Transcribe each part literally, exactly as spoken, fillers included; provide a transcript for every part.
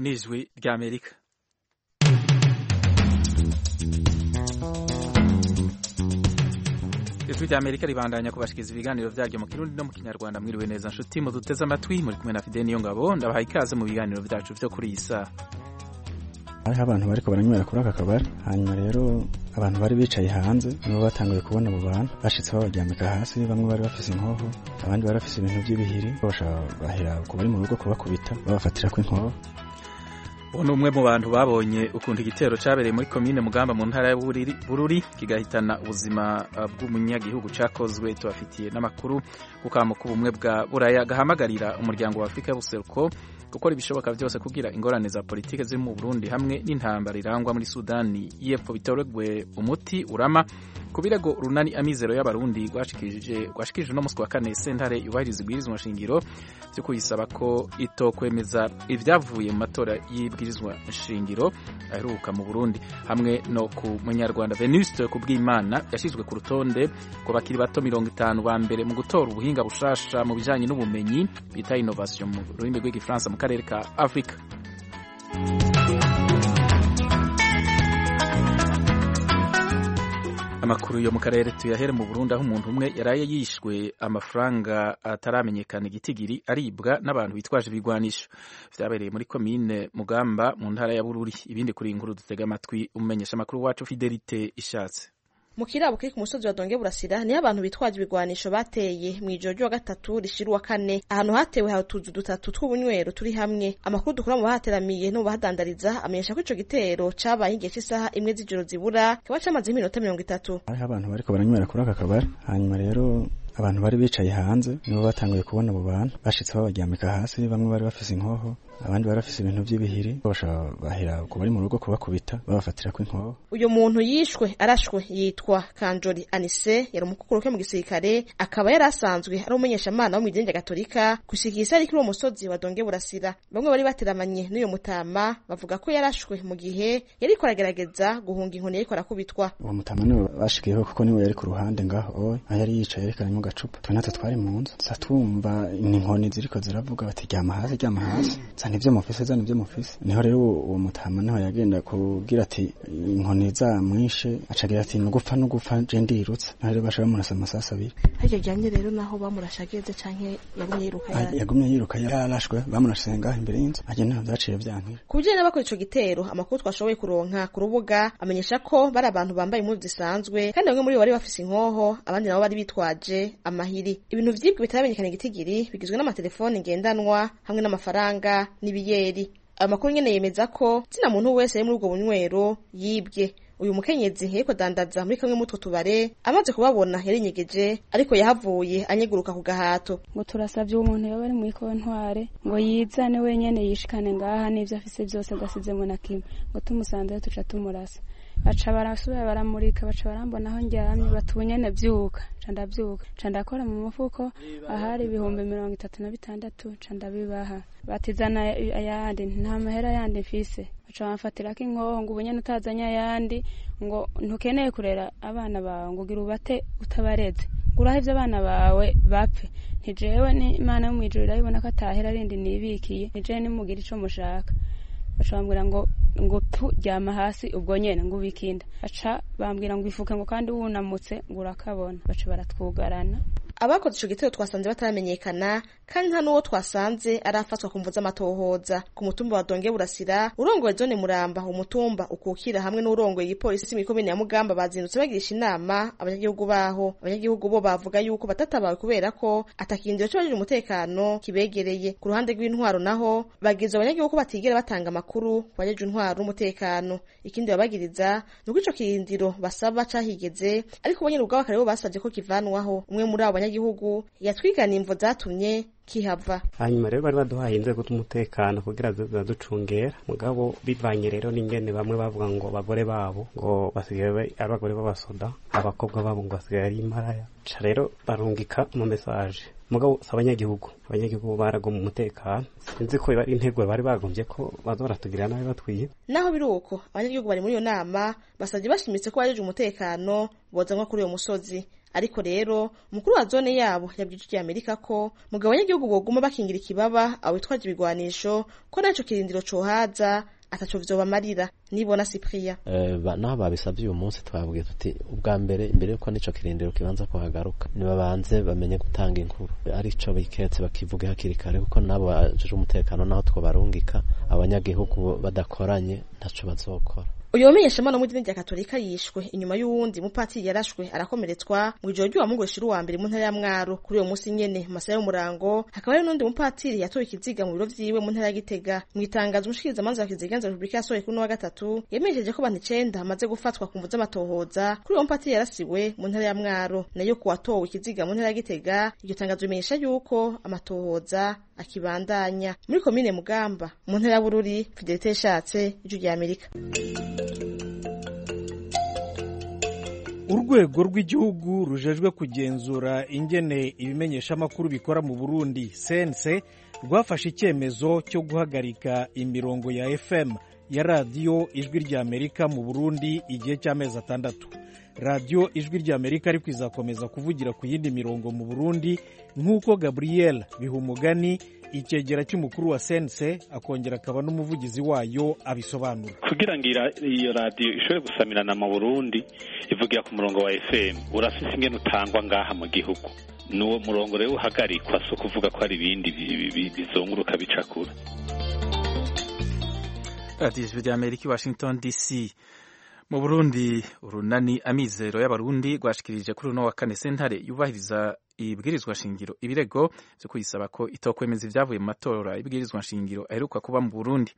n'ijwi ry'Amerika. Ijwi ry'Amerika ribandanya kubashikiriza ibiganiro vyaryo mu Kirundi no mu Kinyarwanda. Mwiriwe neza nshuti mu duteze amatwi, muri kumwe na Fidel Niyongabo, ndabaha ikaze mu biganiro vyacu vyo kuri iyi saha. Hariho abantu bariko baranywera kuri aka kabari, hanyuma rero abantu bari bicaye hanze nibo batanguye kubona abo bantu bashitse babaryamika hasi, bamwe bari bafise inkoho, abandi bari bafise ibintu vy'ibihiri, bashaka bahera ku bari mu rugo kubakubita babafatira ku inkoho. Uno umwe mu bantu babonye ukuntu igitero cabereye muri commune Mugamba mu ntara ya Bururi kigahitana ubuzima bw'umunyagihugu cakozwe. Tubafitiye n'amakuru kukamo kubumwe bwa Buraya gahamagarira umuryango wa Afrika y'Ubuseruko gukora ibishoboka byose kugira ingorane za politike ziri mu Burundi hamwe n'intambara irangwa muri Sudani y'Epfo bitoregwe umuti urama. Ku birego runani amizero y'abarundi rwashikirije rwashikirije no muswa kane sentare yubahiriza ibwirizwa nshingiro byo kuyisaba ko itokwemeza ivyavuye mu matora y'ibwirizwa nshingiro aheruka mu Burundi, hamwe no ku munyarwanda Venuste Kubwimana yashizwe ku rutonde ko bakiri bato mirongo itanu ba mbere mu gutora ubuhinga bushasha mu bijanye n'ubumenyi bita innovation mu rurimi rw'igifaransa mu karere ka Afrika. Amakuru yo mu karere tuyahere mu Burundi, aho umuntu umwe yaraye yishwe amafaranga ataramenyekana igitigiri aribwa n'abantu bitwaje ibigwanisho. Vyabereye muri commune Mugamba mu ntara ya Bururi. Ibindi kuri inkuru dutega amatwi umenyesha amakuru wacu Fidelite Ishatse. Mu kirabo kiri ku musozi wa Donge Burasira niho abantu bitwaje ibigwanisho bateye mu ijoro ryo gatatu rishiru wa kane. Ahantu hatewe hatuzu dutatu tw'ubunywero turi hamwe. Amakuru dukura mu bahateramiye no bahadandariza amenyesha ko ico gitero cabaye igihe cy'isaha imwe z'ijoro zibura kaba camaze iminota mirongo itatu. Hariho abantu bariko baranywera kuri aka kabari, hanyuma rero abantu bari bicaye hanze nibo batanguye kubona abo bantu bashitse babaryamika hasi, bamwe bari bafise inkoho, abandi bari bafise ibintu vy'ibihiri, bashaka bahera ku bari mu rugo kubakubita babafatira ku inkoho. Uyo muntu yishwe arashwe yitwa Kanjori Anise, yari umukuru ke mu gisirikare, akaba yari asanzwe ari umumenyesha mana wo mu idini gatolika kushikisha ari kuri uwo musozi wa Donge Burasira. Bamwe bari bateramanye n'uyo mutama bavuga ko yarashwe mu gihe yari koragerageza guhunga inkoni yari korakubitwa. Uwo mutama niwe bashikiyeho kuko niwe yari ku ruhande ngaho, aho yari yicaye yari karanywa gacupa. Twe natwe twari mu nzu satumva inkoni ziriko ziravuga bati ryama hasi ryama hasi, zana ivyo mufise zana ivyo mufise. Niho rero uwo mutama niho yagenda kugira ati inkoni za mwishe, acagira ati nugupfa nugupfa je ndirutse. Naho rero bashaka murasa amasasa abiri. Haryo janye rero naho bamurashageze canke yagumye yiruka ya yagumye yiruka yarashwe bamurashenga imbere y'inzu. Aje naho byaciye byankira. Kuje n'abakora ico gitero, amakuru twashoboye kuronka ku rubuga amenyesha ko bari abantu bambaye impuzu zisanzwe kandi bamwe muri bo bari bafise inkoho, abandi nabo bari bitwaje amahiri. Ibintu vyibwe bitaramenyekana igitigiri bigizwe n'amatelefone ngendanwa hamwe n'amafaranga n'ibiyeri. Amakuru nyene yemeza ko zina muntu wese ari muri ubwo bunywero yibwe. Uyu mukenyezi yeko dandaza muri kamwe mutwo tubare amaze kubabona yarinyegeje, ariko yahavuye anyeguruka ku gahato. Ngo turasavye umuntu yoba ari muri kontware ngo yizane wenyene yishikane ngaha n'ivyo afise byose agasizemo na kimwe, ngo tumusanze tuca tumurasa. Baca barasubira baramurika, baca barambona aho njyamye batunyene vyuka, ca ndavyuka ca ndakora mu mufuko ahari ibihumbi mirongo itatu na bitandatu ca ndabibaha. Batizana ayandi nta mahera yandi mfise, baca bamfatirako inkoho ngo ubunyene utazanye ayandi ngo ntukeneye kurera abana bawe ngo ugira ubate utabareze, guraho ivyo abana bawe bapfe. Ntijewe ni Imana yo mwijuru irabibona ko atahera rindi nibikiye, nije nimugira ico mushaka. Baca bambwira ngo ngo tu ryama hasi ubwo nyene ngo ubikinda. Baca bambwira ngo ifuke ngo kandi wunamutse ngo urakabona. Baca baratwugarana. Abakoze ico gitero twasanze bataramenyekana kandi nta nuwo twasanze arafatwa kumvuza amatohoza. Ku mutumba wa Donge Burasira urongoye zone Muramba, umutumba ukukira hamwe n'urongoye igipolisi mu komine ya Mugamba bazindutse bagirisha inama abanyagihugu baho. Abanyagihugu bo bavuga yuko batatabawe kubera ko atakindiro cyo baje umutekano kibegereye. Ku ruhande rw'intwaro naho bagize abanyagihugu batigera batanga amakuru bajeje intwaro n'umutekano. Ikindi babagiriza nuko ico kirindiro basaba cahigeze, ariko bonyene ubwo bakare bo basavye ko kivanwaho. Umwe muri abo abanyagihugu yatwigana imvo zatumye kihava. Hanyuma rero bari baduhaye inzego z'umutekano kugira zaducungera, mugabo bivanye rero n'ingene bamwe bavuga ngo abagore babo ngo basigaye ari abagore b'abasoda, abakobwa babo ngo basigaye ari imparaya. Ca rero barungika mu message, mugabo abanyagihugu abanyagihugu barago mu mutekano. Sinzi ko bari intego bari bagombye ko bazoratugirira nabi batwiye. Naho biruko abanyagihugu bari muri yo nama basavye bashimitse ko bajeje umutekano boza nko kuri uyo musozi. ariko rero umukuru wa zone yabo yabwije ijwi Amerika ko mugabo abanyagihugu boguma bakingira ikibaba awitwaje ibigwanisho ko naco kirindiro cohaza ataco vyobamarira. Nibona Cyprien eh naho babisabye uyu munsi twabwiye tuti ubwa mbere imbere yuko nico kirindiro kibanza ko hagaruka niba banze bamenye gutanga inkuru arico biketse bakivuga hakiri kare kuko nabo baje umutekano naho two barungika abanyagihugu badakoranye ntaco bazokora. Uyu wamenyeshamana mu dini rya Katolika yishwe inyuma y'uwundi mupatiri yarashwe arakomeretswa mu ijoro ry'uwa Mungu shiri wa mbere mu ntara ya Mwaro. Kuri uyo munsi nyene mu masaha y'umurango hakaba hari n'undi mupatiri yatoye ikiziga mu biro vyiwe mu ntara ya Gitega. Mu itangazo umushikiriza manza wa Kiziganza Republika yasohoye kuri wa gatatu yemejeje ko abantu icenda bamaze gufatwa ku mvu z'amatohoza kuri uwo mupatiri yarasiwe mu ntara ya Mwaro. Nayo ku watowe ikiziga mu ntara ya Gitega iryo tangazo rimenyesha yuko amatohoza akibandanya. Muri komine Mugamba mu ntara ya Bururi, Fidelite Yashatse, ijwi rya Amerika. Urwego rw'igihugu rujejwe kugenzura ingene ibimenyesha makuru bikora mu Burundi C N C rwafashe icyemezo cyo guhagarika imirongo ya F M ya radio Ijwi rya Amerika mu Burundi igihe cy'amezi atandatu. Radio Ijwi rya Amerika ariko izakomeza kuvugira ku yindi mirongo mu Burundi nk'uko Gabriel Bihumugani ikegera cy'umukuru wa C N C akongera akaba n'umuvugizi wayo abisobanura. Kugira ngo iyo radio ishobore gusamirana mu Burundi ivugira ku murongo wa F M urafise ingene utangwa ngaha mu gihugu. Nuwo murongo rero uhagarikwa so kuvuga ko ari ibindi bizonguruka bicakura. Radio Ijwi rya Amerika Washington D C. Mu Burundi urunani amizero y'abarundi rwashikirije kuri uno wa kane sentare yubahiriza ibwirizwa shingiro ibirego byo kuyisaba ko itokwemeza ivyavuye mu matora ibwirizwa shingiro aheruka kuba mu Burundi.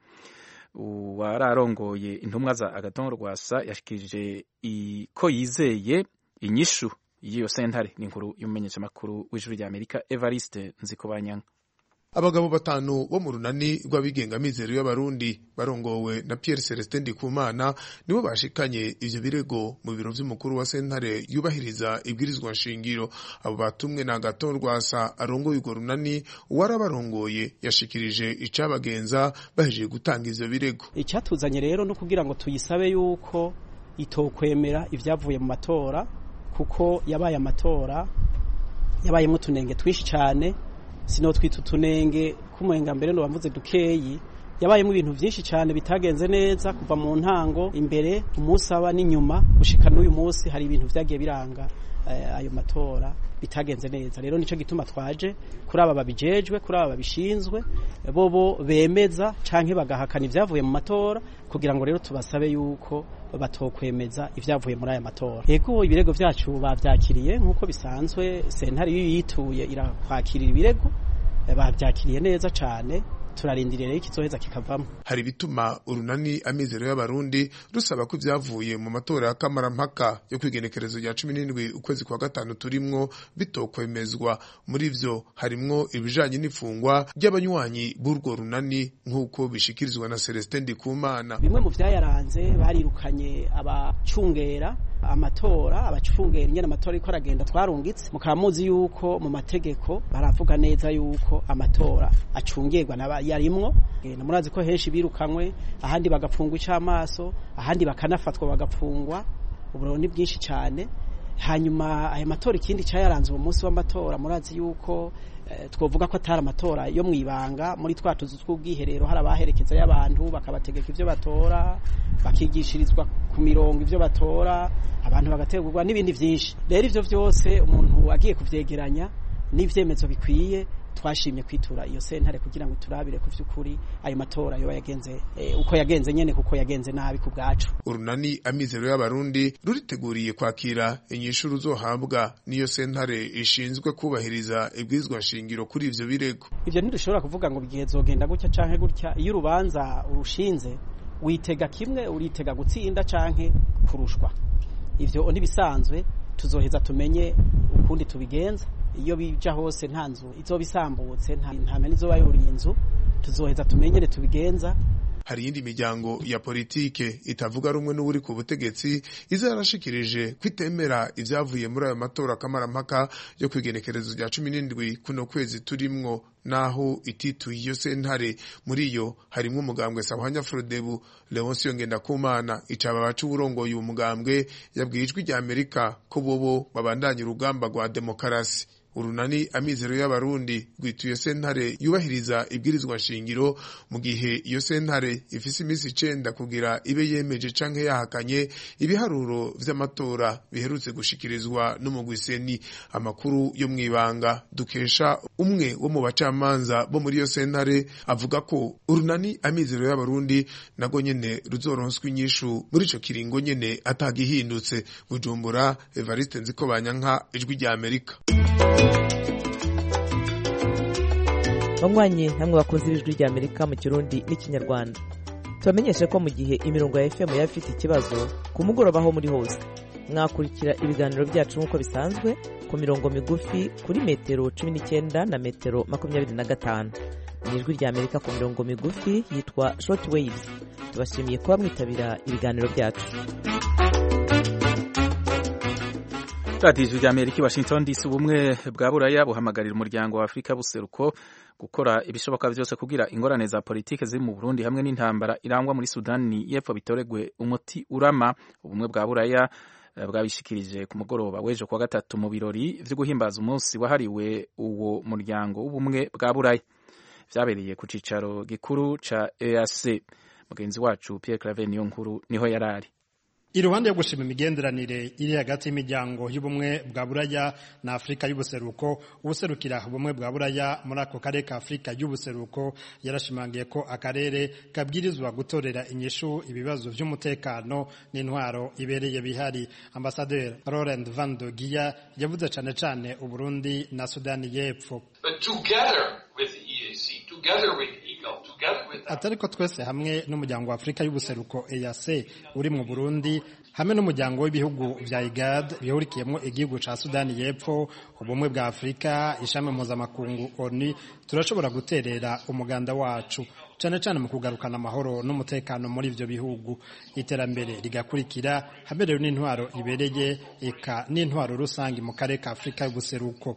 Uwararongoye intumwa za Agathon Rwasa yashikirije ko yizeye inyishu y'iyo sentare. Ni inkuru y'umumenyesha makuru w'Ijwi rya Amerika Evariste Nzikobanyanga. Abagabo batanu bo mu runani rw'abigenga mizero y'abarundi barongowe na Pierre Celestin Ndikumana nibo bashikanye ivyo birego mu biro vy'umukuru wa sentare yubahiriza ibwirizwa nshingiro. Abo batumwe na Agathon Rwasa arongoye urwo runani warabarongoye yashikirije icabagenza bahejeje gutanga ivyo birego. Icyatuzanye rero no kugira ngo tuyisabe yuko itokwemera ivyavuye mu matora kuko yabaye amatora yabaye mu tunenge twinshi cyane. Sino twitu tunenge kumuhenga mbere no bamvuze dukeyi yabayemo ibintu byinshi cyane bitagenze neza kuva mu ntango imbere umusaba n'inyuma gushika n'uyu munsi hari ibintu vyagiye biranga eh, ayo matora bitagenze neza. Rero nico gituma twaje kuri aba babijejwe kuri aba babishinzwe bobo bemeza canke bagahakana ivyavuye mu matora kugira ngo rero tubasabe yuko batokwemeza ivyavuye muri aya matora. Yego ibirego vyacu bavyakiriye nkuko bisanzwe sentare yituye irakwakirira ibirego bavyakiriye neza cane turarindiriye rero ikizoheza kikavamo. Hari bituma urunani amizero y'abarundi rusaba ko ivyavuye mu matora ya kamarampaka yo kwigenekerezo rya cumi n'indwi ukwezi kwa gatanu turimwo bitokwemezwa. Muri ivyo harimwo ibijanye n'ifungwa ry'abanywanyi b'urwo runani nk'uko bishikirizwa na Celestin Ndikumana. Bimwe mu vyayaranze barirukanye abacungera amatora abacungera ingene amatora iko aragenda twarungitse mukamuzi yuko mu mategeko baravuga neza yuko amatora acungirwa na yarimwo murazi ko henshi birukanwe ahandi bagapfungwa icamaso ahandi bakanafatwa bagapfungwa uburundi bwinshi cyane. Hanyuma aya matora ikindi cyayaranze uwo munsi w'amatora murazi yuko eh, twovuga ko atari amatora yo mwibanga muri twatuzu tw'ubwiherero hari abaherekeza y'abantu bakabategeka ivyo batora bakigishirizwa ku mirongo ivyo batora abantu bagategurwa n'ibindi vyinshi. Rero ivyo vyose umuntu agiye kuvyegeranya n'ivyemezo bikwiye twashimye kwitura iyo sentare kugira ngo turabire ku vy'ukuri ayo matora yo yagenze e, uko yagenze nyene kuko yagenze nabi ku bwacu. Urunani amizero y'abarundi ruriteguriye kwakira inyishu ruzohabwa niyo sentare ishinzwe kubahiriza ibwirizwa nshingiro kuri ivyo birego. Ivyo ntidushobora kuvuga ngo bigiye zogenda gutya canke gutya. Iyo urubanza urushinze witega kimwe uritega gutsinda canke kurushwa. Ivyo ntibisanzwe tuzoheza tumenye ukundi tubigenza. Iyo bija hose ntanzu izobisambutse nta ntame nizoba yuri inzu tuzoheza tumenyere tubigenza hari iyindi miryango ya politike itavuga rumwe n'uri ku butegetsi iza yarashikirije kwitemera ivyavuye muri ayo matora kamarampaka yo kwigenekerezo rya cumi n'indwi kuno kwezi turimwo, naho itituye iyo sentare. Muri iyo harimwo umugambwe Sahwanya Frodebu. Leoncio Ngendakumana icaba bacu uburongoye uwo mugambwe yabwiye ijwi rya Amerika ko bobo babandanya urugamba rwa demokarasi. Urunani Amizero y'Abarundi rwituye sentare yubahiriza ibwirizwa shingiro, mu gihe iyo sentare ifise imisi icenda kugira ibe yemeje canke yahakanye ibiharuro vy'amatora biherutse gushikirizwa n'umugwi Seni. Amakuru yo mwibanga dukesha umwe wo mu bacamanza bo muri iyo sentare avuga ko urunani Amizero y'Abarundi nago nyene ruzoronswa inyishu muri ico kiringo nyene atagihindutse. Bujumbura, Evariste Nzikobanyanka, ijwi rya Amerika. banywanyi namwe bakunze ibijwi rya Amerika mu Kirundi n'ikinyarwanda, tubamenyeshe ko mu gihe imirongo ya F M yaba ifite ikibazo ku mugoroba aho muri hose mwakurikira ibiganiro byacu nk'uko bisanzwe ku mirongo migufi kuri metero cumi n'icyenda na metero makumyabiri na gatanu. Mu ijwi rya Amerika ku mirongo migufi yitwa short waves. Tubashimiye kuba mwitabira ibiganiro byacu. Radio Ijwi rya Amerika Washington D C. Ubumwe bwa Buraya buhamagarira umuryango wa Afrika buseruko gukora ibishoboka byose kugira ingorane za politike ziri mu Burundi hamwe n'intambara irangwa muri Sudani y'Epfo bitoregwe umuti urama. Ubumwe bwa Buraya bwabishikirije ku mugoroba w'ejo kwa gatatu mu birori vyo guhimbaza umunsi wahariwe uwo muryango w'ubumwe bwa Buraya, vyabereye ku cicaro gikuru ca E A C. Mugenzi wacu Pierre Claver Niyonkuru niho yarari. Iruhande yo gushima imigenderanire iri hagati y'imiryango y'ubumwe bwa Buraya na Afrika y'ubuseruko, ubuserukira ubumwe bwa Buraya muri ako karere ka Afrika y'ubuseruko yarashimangiye ko akarere kabwirizwa gutorera inyishu ibibazo vy'umutekano n'intwaro ibereye bihari. Ambassadeur Laurent Van de Giya yavuze cane cane Uburundi na Sudani y'Epfo. Atariko twese hamwe n'umuryango wa Afrika y'ubuseruko E A C uri mu Burundi hamwe n'umuryango w'ibihugu vya I G A D bihurikiyemo igihugu ca Sudani y'Epfo, ubumwe bwa Afrika, ishami mpuzamakungu O N U, turashobora guterera umuganda wacu cane cane mu kugarukana amahoro n'umutekano muri ivyo bihugu, iterambere rigakurikira haberewe n'intwaro ibereye eka n'intwaro rusangi mu karere ka Afrika y'ubuseruko.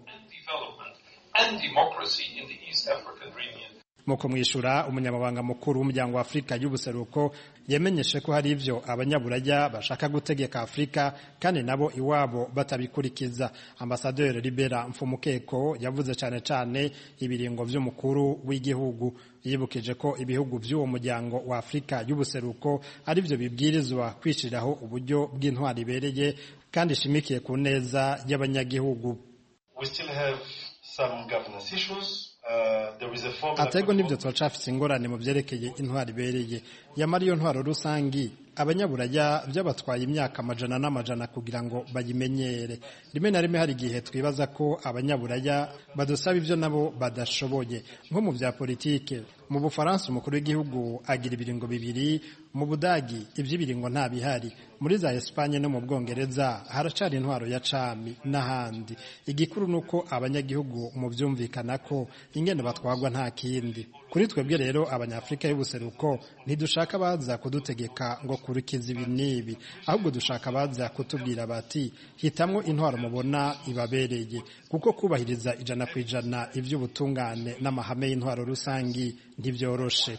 Muko mwishura umunyamabanga mukuru w'umuryango wa Afrika y'ubuseruko yemenyeshe ko hari ivyo abanyaburaya bashaka gutegeka Afrika kandi nabo iwabo batabikurikiza. Ambassadeur Libera Mfumukeko yavuze cane cane ibiringo vy'umukuru w'igihugu, yibukije ko ibihugu vy'uwo muryango wa Afrika y'ubuseruko ari vyo bibwirizwa kwishiraho uburyo bw'intwari ibereye kandi ishimikiye ku neza y'abanyagihugu. We still have some governance issues. Atego nivyo turacafise ingorane mu vyerekeye intwari ibereye, yamara iyo ntwaro rusangi abanyaburaya vyabatwaye imyaka amajana n'amajana kugira ngo bayimenyere. Rimwe na rimwe hari igihe twibaza ko abanyaburaya badusaba ivyo nabo badashoboye, nko mu vya politike. Mu Bufaransa umukuru w'igihugu agira ibiringo bibiri, mu Budagi ivy'ibiringo nta bihari, muri za Espagne no mu Bwongereza haracari intwaro ya cami n'ahandi. Igikuru nuko abanyagihugu mu vyumvikana ko ingene batwagwa nta kindi. Kuri twebwe rero abanyafrika y'ubuseruko ntidushaka baza kudutegeka ngo kurikiza ibi nibi, ahubwo dushaka baza kutubwira bati hitamwo intwaro mubona ibabereye, kuko kubahiriza ijana ku ijana ivy'ubutungane n'amahame y'intwaro rusangi ntivyoroshe.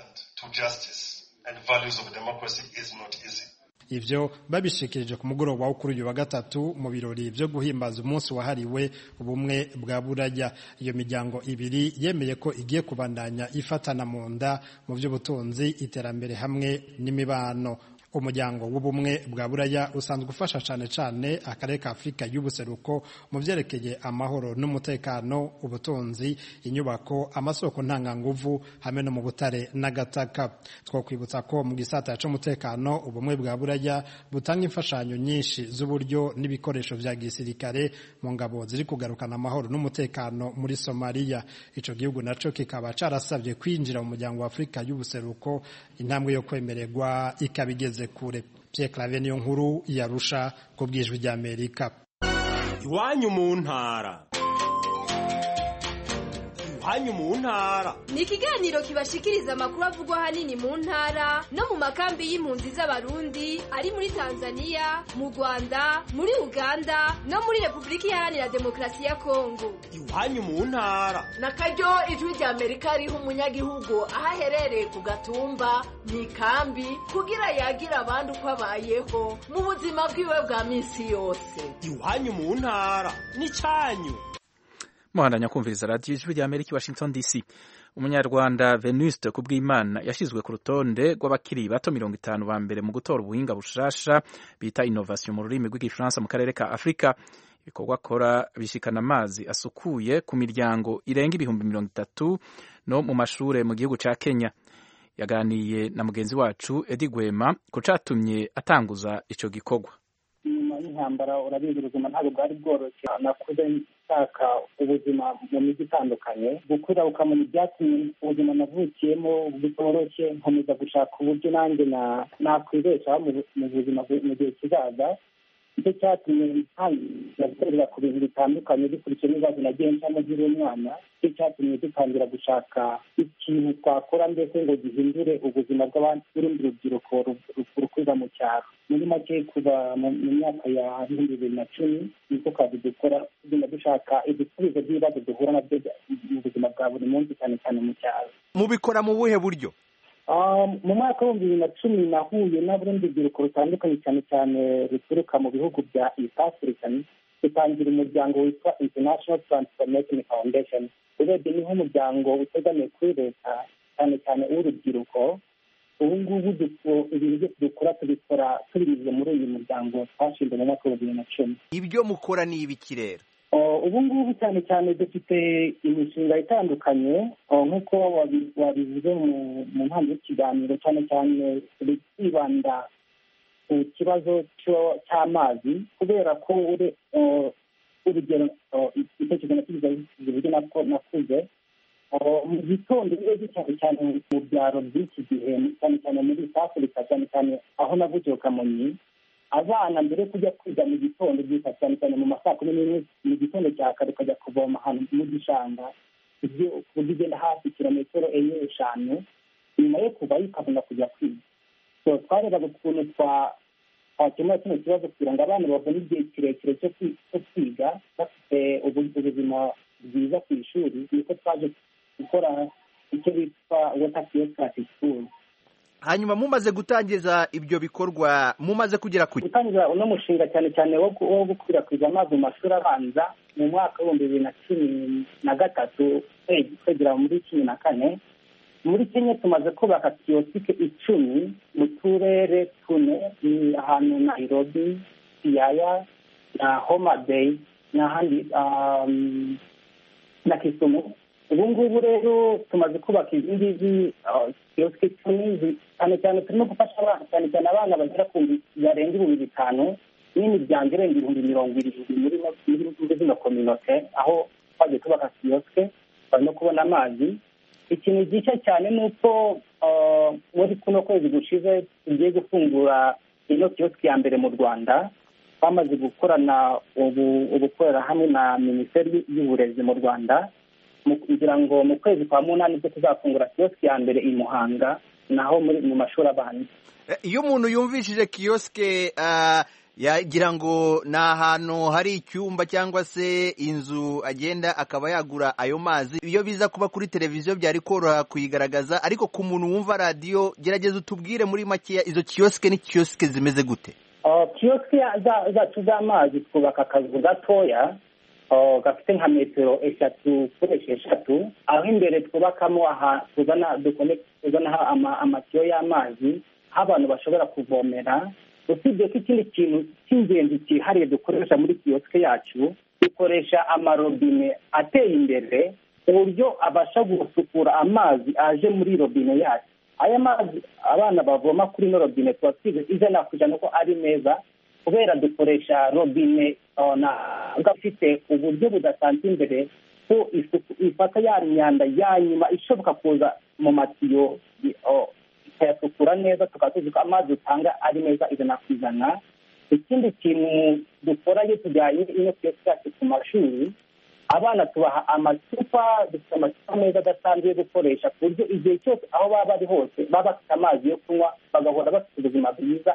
Ivyo babishikirije ku mugoroba wo kuri uyu wa gatatu mu birori vyo guhimbaza umunsi wahariwe ubumwe bwa Buraya. Iyo miryango ibiri yemeye ko igiye kubandanya ifatana mu nda mu vy'ubutunzi, iterambere hamwe n'imibano. Umuryango w'ubumwe bwa Buraya usanzwe ufasha cane cane akarere ka Afrika y'ubuseruko mu vyerekeye amahoro n'umutekano, ubutunzi, inyubako, amasoko ntanganguvu hamwe no mu butare n'agataka. Twokwibutsa ko mu gisata c'umutekano ubumwe bwa Buraya butanga imfashanyo nyinshi z'uburyo n'ibikoresho vya gisirikare mu ngabo ziri kugarukana amahoro n'umutekano muri Somalia. Ico gihugu naco kikaba carasavye kwinjira mu muryango wa Afrika y'ubuseruko, intambwe yo kwemererwa ikabigeze kure. Pierre Claver Niyonkuru yarusha ku bwijwi rya Amerika. Iwanyu mu ntara. iwanyu mu ntara. Ni ikiganiro kibashikiriza amakuru avugwa ahanini mu ntara no mu makambi y'impunzi z'abarundi ari muri Tanzania, mu Rwanda, muri Uganda no muri Repubulika Iharanira Demokarasi ya Kongo. Iwanyu mu ntara. Na karyo ijwi rya Amerika riha umunyagihugu aho aherereye ku gatumba mu ikambi kugira yagira abandi uko abayeho mu buzima bwiwe bwa minsi yose. Iwanyu mu ntara ni cyanyu. Muhandanya kumviriza radio ijwi rya Amerika Washington D C. Umunyarwanda Venuste Kubwimana yashizwe ku rutonde rw'abakiri bato mirongo itanu ba mbere mu gutora ubuhinga bushasha bita innovation mu rurimi rw'igifaransa mu karere ka Afrika. Ibikorwa akora bishikana amazi asukuye ku miryango irenga ibihumbi mirongo itatu no mu mashure mu gihugu ca Kenya. Yaganiye na mugenzi wacu Edi Gwema ko catumye atanguza ico gikorwa. Nyuma y'intambara urabizi ubuzima ntabwo bwari bworoshye, nakuze nshaka ubuzima mu mijyi itandukanye, gukura ukamenya ibyatumye ubuzima navukiyemo butoroshye, nkomeza gushaka uburyo nanjye nakwibeshaho mu buzima mu gihe kizaza. Icyo cyatumye ntangira ku bintu bitandukanye bikurikije n'ibibazo nagiye ncamo nkiri umwana. Icyo cyatumye dutangira gushaka ikintu twakora mbese ngo gihindure ubuzima bw'urundi rubyiruko rukuza mu cyaro. Muri make kuva mu myaka ya bibiri bibiri na cumi niko kazi dukora, tugenda dushaka ibisubizo by'ibibazo duhura nabyo mu buzima bwa buri munsi cyane cyane mu cyaro. Mubikora mu buhe buryo? mu mwaka w'ibihumbi bibiri na cumi nahuye n'urundi rubyiruko rutandukanye cyane cyane ruturuka mu bihugu bya East Africa, dutangira umuryango witwa International Transformation Foundation. Urebye ni nk'umuryango utegamiye kuri leta cyane cyane uw'urubyiruko. Ubu ngubu ibintu byose dukora tubikora tubinyuze muri uyu muryango twashinze mu mwaka w'ibihumbi bibiri na cumi. Ibyo mukora ni ibiki rero? Ubu ngubu cyane cyane dufite imishinga itandukanye nk'uko wabivuze mu ntambwe y'ikiganiro, cyane cyane twibanda ku kibazo cy'amazi kubera ko urugero icyo nakigize uburyo nakuze mu gitondo iyo cyane cyane mu byaro by'iki gihe cyane cyane muri East Africa, cyane cyane aho navukiye Kamonyi, abana mbere kujya kwiga mu gitondo byita cyane cyane mu masaa kumi n'imwe mu gitondo cya kare ukajya kuvoma ahantu mu gishanga ibyo ugenda hafi kilometero enye eshanu, nyuma yo kuvayo ukabona kujya kwiga. So twarebaga ukuntu twakemura kino kibazo kugira ngo abana babone igihe kirekire cyo kwiga bafite ubuzima bwiza ku ishuri. Niko twaje gukora icyo bitwa water kiosk at school. Hanyuma mumaze gutangiza ibyo bikorwa mumaze kugera ku gutangiza uno mushinga cyane cyane wo gukwirakwiza amazi mu mashuri abanza mu mwaka w'ibihumbi bibiri na cumi na gatatu kwegera muri cumi na kane. Muri Kenya tumaze kubaka kiyosike icumi mu turere tune, ahantu Nairobi, Siaya na Homa Bay n'ahandi na Kisumu. Ubu ngubu rero tumaze kubaka izindi kiyosike icumi, cyane cyane turimo gufasha abana cyane cyane abana bagera ku barenga ibihumbi bitanu n'imiryango irenga ibihumbi mirongo irindwi muri zino kominote, aho twagiye tubaka kiyosike barimo kubona amazi. Ikintu gishya cyane ni uko muri kuno kwezi gushize tugiye gufungura ino kiyosike ya mbere mu Rwanda. Twamaze gukorana ubukorera hamwe na Minisiteri y'Uburezi mu Rwanda kugira ngo mu kwezi kwa munani bwo tuzafungura kiyosike ya mbere i Muhanga naho muri mu mashuri abanza. Iyo umuntu yumvishije kiyosike yagira ngo ni ahantu hari icyumba cyangwa se inzu agenda akaba yagura ayo mazi. Iyo biza kuba kuri televiziyo byari koroha kuyigaragaza, ariko ku muntu wumva radiyo gerageza utubwire muri makeya izo kiyosike ni kiyosike zimeze gute? Kiyosike zacu z'amazi twubaka akazu gatoya gafite nka metero eshatu kuri esheshatu, aho imbere twubakamo aha tuzana amatiyo y'amazi aho abantu bashobora kuvomera. Usibye ko ikindi kintu cy'ingenzi cyihariye dukoresha muri kiyosike yacu, dukoresha amarobine ateye imbere ku buryo abasha gusukura amazi aje muri robine yacu. Aya mazi abana bavoma kuri ino robine tuba twize ijana ku ijana ko ari meza kubera dukoresha robine ifite uburyo budasanzwe imbere ko ifata ya myanda ya nyuma ishoboka kuza mu matiyo ikayasukura neza, tukaba tuzi ko amazi utanga ari meza ijana ku ijana. Ikindi kintu dukora iyo tujyanye ino kiyosike yacu ku mashuri, abana tubaha amacupa dufite amacupa meza adasanzwe yo gukoresha ku buryo igihe cyose aho baba bari hose baba bafite amazi yo kunywa bagahora bafite ubuzima bwiza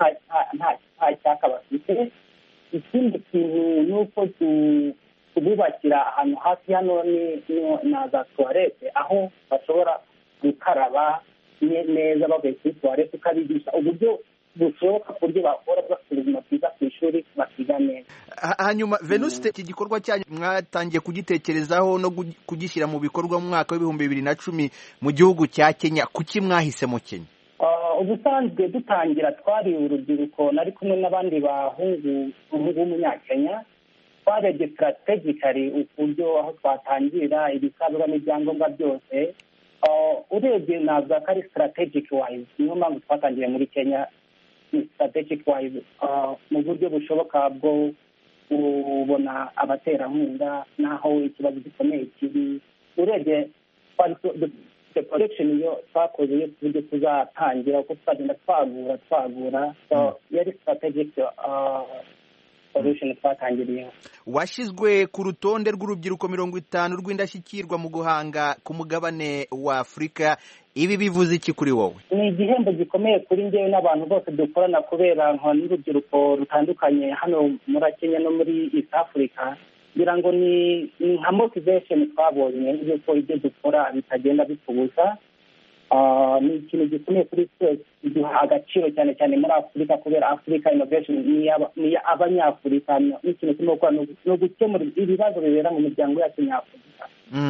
nta cyaka bafite. ikindi kintu ni uko tububakira ahantu hafi hano na za tuwarete aho bashobora gukaraba neza bavuye kuri tuwarete, ukabigisha uburyo bushoboka ku buryo bakora bafite ubuzima bwiza ku ishuri bakiga neza. Hanyuma Venuste, iki gikorwa cyanyu mwatangiye kugitekerezaho no kugishyira mu bikorwa mu mwaka w'ibihumbi bibiri na cumi mu gihugu cya Kenya. Kuki mwahisemo Kenya? Ubusanzwe dutangira twari urubyiruko nari kumwe n'abandi bahungu b'umunyakenya, twarebye strategically uburyo aho twatangira ibisabwa n'ibyangombwa byose. Urebye navuga ko ari strategic wise, niyo mpamvu twatangiye muri Kenya strategic wise mu buryo bushoboka bwo kubona abaterankunga n'aho ikibazo gikomeye kiri. Urebye the collection yo twakoze yo kuburyo tuzatangira uko twagenda twagura twagura so yari strategic solution twatangiriye. Washyizwe ku rutonde rw'urubyiruko mirongo itanu rw'indashyikirwa mu guhanga ku mugabane wa Afurika. Ibi bivuze iki kuri wowe? Ni igihembo gikomeye kuri njyewe n'abantu bose dukorana, kubera nka n'urubyiruko rutandukanye hano muri Kenya no muri East Africa. Ngira ngo ni nka motivation twabonye yuko ibyo dukora bitagenda bitubuza. Ni ikintu gikomeye kuri twese, duha agaciro cyane cyane muri Afurika, kubera Africa Innovation ni abanyafurika. Ni ikintu kimwe gukora no gukemura ibibazo bibera mu miryango yacu nyafurika.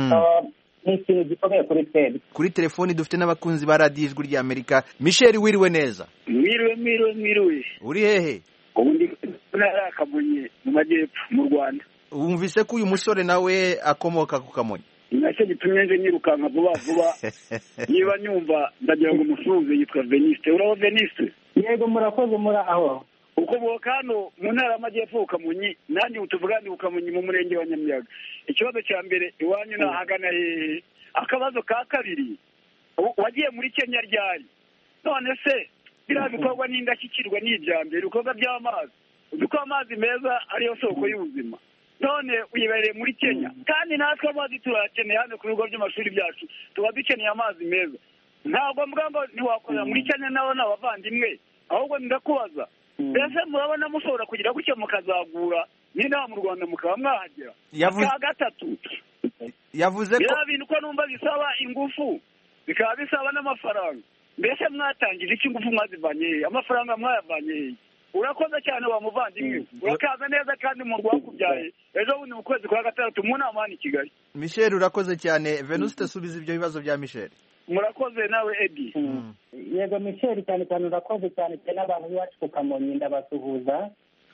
Ni ikintu gikomeye kuri twese. Kuri telefoni dufite n'abakunzi ba radiyo Ijwi ry'Amerika. Michel, wiriwe neza? Mwiriwe mwiriwe mwiriwe. Uri hehe? Ubu ndi ntara Kamonyi mu majyepfo mu Rwanda. Wumvise ko uyu musore nawe akomoka ku Kamonyi? Nacyo gitumye nje nirukanka vuba vuba. Niba nyumva ndagira ngo umusuhuze, yitwa Veniste. Uraho Veniste? Yego murakoze muri aho. Uko boka hano mu ntara y'amajyepfo Kamonyi, nanjye utuvugani ku Kamonyi mu murenge wa Nyamiyaga. Ikibazo cya mbere iwanyu nahagana hehe? Akabazo ka kabiri, wagiye muri Kenya ryari? None se biriya bikorwa n'indashyikirwa n'ibyambere ibikorwa by'amazi, uko amazi meza ariyo soko y'ubuzima, none uyibereye muri Kenya kandi natwe amazi turakeneye hano ku bigo by'amashuri byacu, tuba dukeneye amazi meza. Ntabwo mvuga ngo ntiwakorera muri Kenya nabo n'abavandimwe, ahubwo ndakubaza mbese murabona mushobora kugira gutya mukazagura n'inaha mu Rwanda mukaba mwahagera? Aka gatatu yavuze ko biriya bintu ko numva bisaba ingufu bikaba bisaba n'amafaranga. Mbese mwatangije iki? Ingufu mwazivanye hehe? Amafaranga mwayavanye hehe? Urakoze cyane wa muvandimwe, urakaza neza kandi mu rwakubyaye ejo bundi mu kwezi kwa gatandatu mu nama hano i Kigali. Michel, urakoze cyane. Venuste, subiza ibyo bibazo bya Michel. Murakoze nawe Edi. Yego Michel, cyane cyane urakoze cyane cyane abantu b'iwacu ku Kamonyi ndabasuhuza.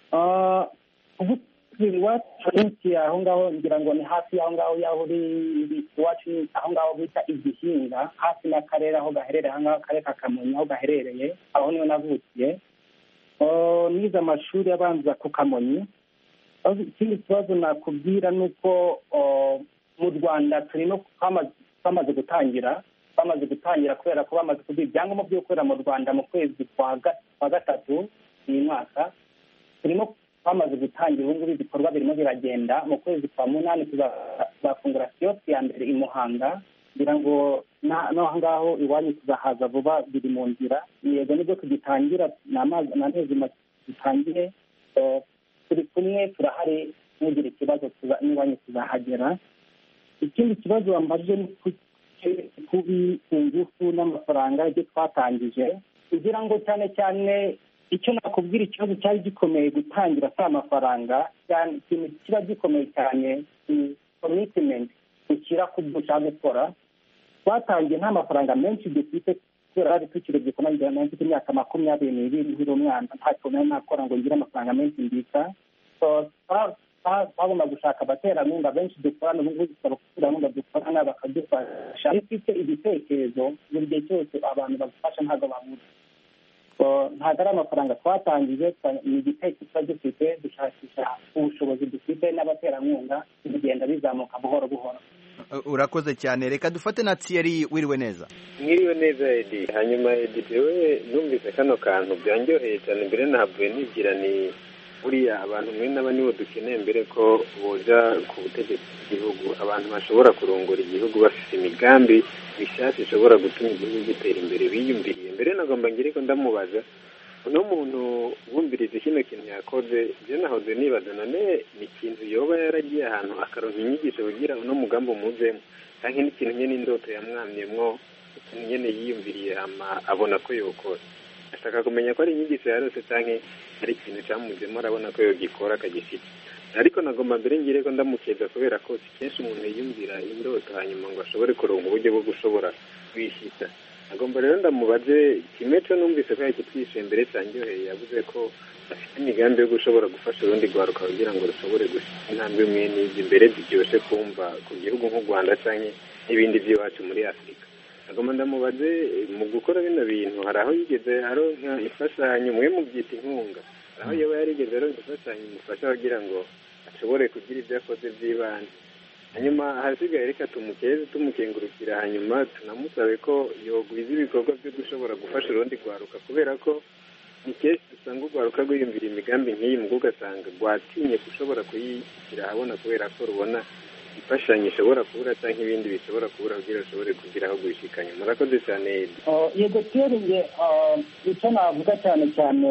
Ubu iwacu aho ngaho ngira ngo ni hafi aho ngaho yaho uri iwacu, aho ngaho bita Igihinga, hafi n'akarere aho gaherereye, aho ngaho akarere ka Kamonyi aho gaherereye, aho niho navukiye. Nize amashuri abanza ku Kamonyi. Ikindi kibazo nakubwira ni uko mu Rwanda turi no twamaze gutangira bamaze gutangira kubera ko bamaze kuduha ibyangombwa byo gukorera mu Rwanda mu kwezi kwa gatatu uyu mwaka. Turimo twamaze gutangira, ubu ngubu ibikorwa birimo biragenda. Mu kwezi kwa munani tuzafungura kiyosi ya mbere i Muhanga, kugira ngo n'aho ngaho iwanyu tuzahaza vuba, biri mu nzira. Yego nibwo tugitangira, n'amezi make dutangire. Turi kumwe, turahari, nugira ikibazo n'iwanyu tuzahagera. Ikindi kibazo wambajije ni kubi ingufu n'amafaranga ibyo twatangije, kugira ngo cyane cyane icyo nakubwira ikibazo cyari gikomeye gutangira si amafaranga cyane. Ikintu kiba gikomeye cyane ni commitment ushyira ku byo ushaka gukora. Twatangiye nta mafaranga menshi dufite kubera ari tukiri gikomeye, ngira mfite imyaka makumyabiri n'ibiri nkiri umwana, nta kintu nakora ngo ngire amafaranga menshi mbika. So twagomba gushaka abaterankunga benshi dukorana, ubu ngubu dusaba abaterankunga dukorana bakadufasha. Iyo ufite igitekerezo buri gihe cyose abantu bagufasha ntabwo babura. Ntabwo ari amafaranga twatangije, ni igitekerezo dufite, dushakisha ubushobozi dufite n'abaterankunga, bigenda bizamuka buhoro buhoro. Urakoze cyane. Reka dufate na Thierry. Wiriwe neza? Mwiriwe neza Edi. Hanyuma Edi, wewe numvise kano kantu byanjyoheye cyane, mbere nahavuye nigira ni buriya abantu mwe n'aba nibo dukeneye mbere ko boja ku butegetsi bw'igihugu abantu bashobora kurongora igihugu bafite imigambi mishyashya ishobora gutuma igihugu gitera imbere biyumviriye mbere nagomba ngire ko ndamubaza uno muntu wumviriza kino kintu yakoze byo nahoze nibaza none ni ikintu yoba yaragiye ahantu akaronka inyigisho kugira uno mugambi umuzemo cyangwa n'ikintu nyene indoto yamwamyemwo ikintu nyene yiyumviriye hama abona ko yokora ashaka kumenya ko ari inyigisho yarose canke ari ikintu camuzemo arabona ko yogikora akagifite ariko nagomba mbere ngire ko ndamukeza kubera ko si kenshi umuntu yiyumvira indoto hanyuma ngo ashobore kuronka uburyo bwo gushobora kwishita agomba rero ndamubaze kimwe cyo numvise ko yakitwishe mbere cyanjyoheye yavuze ko afite imigambi yo gushobora gufasha urundi rwaruka kugira ngo rushobore gushika intambwe imwe n'izi imbere ziryoshe kumva ku gihugu nk'u Rwanda canke n'ibindi by'iwacu muri Afurika agomba ndamubaze mu gukora bino bintu hari aho yigeze aronka imfashanyo mwe mu byita inkunga hari aho yaba yarigeze aronka imfashanyo imufasha kugira ngo ashobore kugira ibyo akoze by'ibanze hanyuma hasigaye reka tumukeze tumukengurukira hanyuma tunamusabe ko yogwiza ibikorwa byo gushobora gufasha urundi rwaruka kubera ko ni kenshi usanga urwaruka rwiyumvira imigambi nk'iyi mu ugasanga rwatinye gushobora kuyishyira ahabona kubera ko rubona imfashanyo ishobora kubura cyangwa ibindi bishobora kubura kugira rushobore kugira aho gushikanya murakoze cyane yego tweringe icyo navuga cyane cyane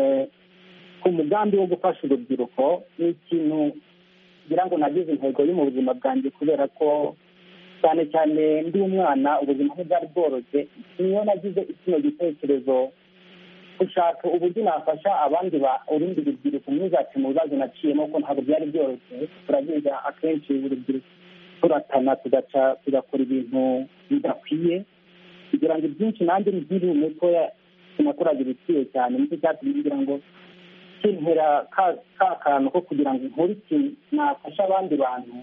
ku mugambi wo gufasha urubyiruko ni ikintu ngira ngo nagize intego yo mu buzima bwanjye kubera ko cyane cyane ndi umwana ubuzima bwari bworoshye niyo nagize kino gitekerezo gushaka uburyo nafasha abandi ba urundi rubyiruko ntuzace mu bibazo naciyemo ko ntabwo byari byoroshye turabiga akenshi urubyiruko turatana tugaca tugakora ibintu bidakwiye kugira ngo ibyinshi nanjye nkiri mutoya sinakoraga ibikwiye cyane nicyo cyatumye ngira ngo kintera ka kantu ko kugira ngo nkore ikintu nafasha abandi bantu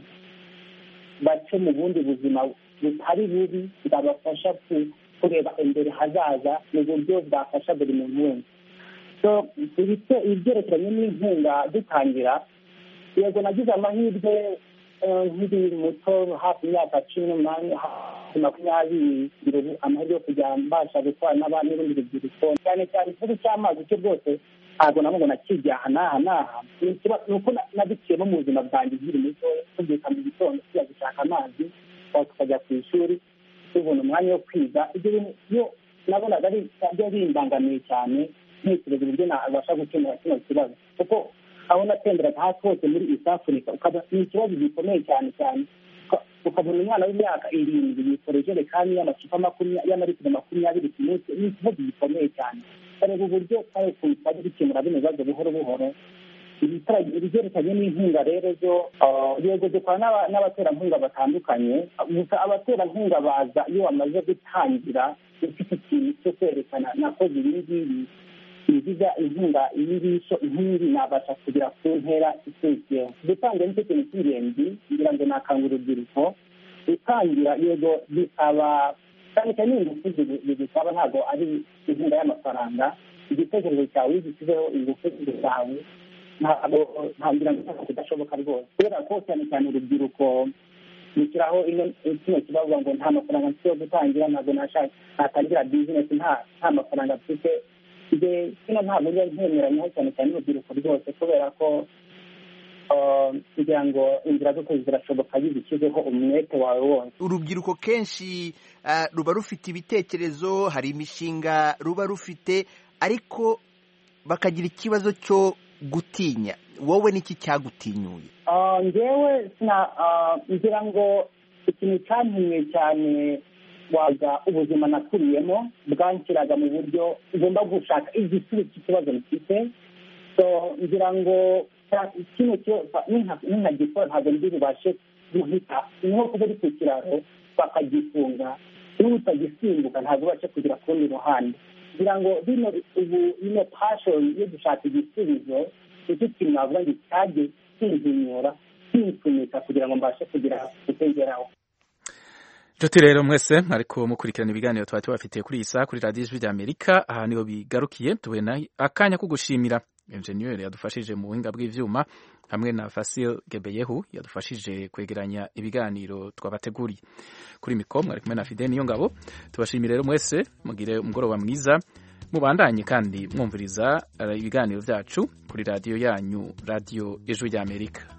bace mu bundi buzima butari bubi bwabafasha kureba imbere hazaza mu buryo bwafasha buri muntu wese ibyerekeranye n'inkunga dutangira yego nagize amahirwe nkiri muto hafi imyaka cumi n'umunani hafi makumyabiri amahirwe yo kujya mbasha gutwara n'abandi n'urundi rubyiruko cyane cyane ikibazo cy'amazi cyo rwose ntabwo nabwo nakijya aha n'aha n'aha ni uko nabiciyemo mu buzima bwanjye nkiri muto tubyuka mu gitondo tujya gushaka amazi tukajya ku ishuri tubona umwanya wo kwiga ibyo bintu iyo nabonaga ari byo bimbangamiye cyane ntekereza uburyo nabasha gukemura kino kibazo kuko aho natemberaga hasi hose muri East Africa ni ikibazo gikomeye cyane cyane ukabona umwana w'imyaka irindwi yikora ijerekani y'amacupa y'amaritiro makumyabiri ku munsi ni ikibazo gikomeye cyane kareba uburyo twari twari dukemura bino bibazo buhoro buhoro ibyerekanye n'inkunga rero zo yego dukora n'abaterankunga batandukanye gusa abaterankunga baza iyo bamaze gutangira ufite ikintu cyo kwerekana nakoze ibi ngibi inziza inkunga iy'ibisho inkingi nabasha kugera ku ntera ikurikiyeho gutanga nicyo kintu cy'ingenzi kugira ngo nakangura urubyiruko gutangira yego bisaba cyane cyane ingufu zigusaba ntabwo ari inkunga y'amafaranga igitekerezo cyawe gishyizeho ingufu zawe ntabwo ntabwira ngo ntabwo kidashoboka rwose kubera ko cyane cyane urubyiruko nishyiraho kino kibazo ngo nta mafaranga mfite yo gutangira ntabwo natangira bizinesi nta mafaranga mfite kino ntabwo njya ntemeranyaho cyane cyane urubyiruko rwose kubera ko kugira ngo inzira zose zirashoboka iyo zishyizeho umwete wawe wose urubyiruko kenshi ruba rufite ibitekerezo hari imishinga ruba rufite ariko bakagira ikibazo cyo gutinya wowe niki cyagutinyuye ngewe ngira ngo ikintu cyantinyuye cyane waga ubuzima nakuriyemo bwanshyiraga mu buryo ugomba gushaka igisubizo cy'ikibazo mfite ngira ngo kino ninagikora ntabwo ndi bubashe guhita ni nko kuba uri ku kiraro bakagifunga niba utagisimbuka ntabwo ubashe kugera ku rundi ruhande kugira ngo bino ubu ino pashoni yo gushaka igisubizo nicyo kintu navuga ngo cyajye kinhinyura kinsunika kugira ngo mbashe kugera kutengeraho Joti rero mwese ariko mukurikirana ibiganiro twari tubafitiye kuri iyi saha kuri radiyo ijwi ry'Amerika aha niho bigarukiye tubona akanya ko gushimira engineer yadufashije mu buhinga bw'ivyuma hamwe na Fasil Gebeyehu yadufashije kwegeranya ibiganiro twabateguriye kuri mikoro mwari kumwe na Fidel Niyongabo tubashimire rero mwese mugire umugoroba mwiza mubandanye kandi mwumviriza ibiganiro byacu kuri radiyo yanyu radiyo ijwi ry'Amerika.